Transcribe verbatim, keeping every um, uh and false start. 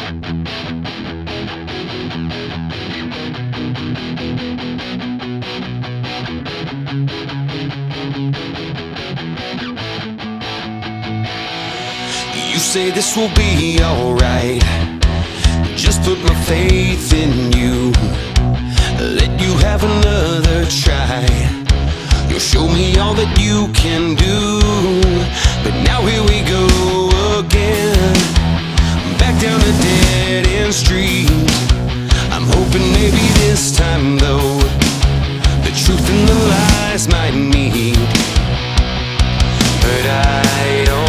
You say this will be alright. Just put my faith in you. Let you have another try. You'll show me all that you can do. But now here we go again, back down a dead-end street. I'm hoping maybe this time though, the truth and the lies might meet. But I don't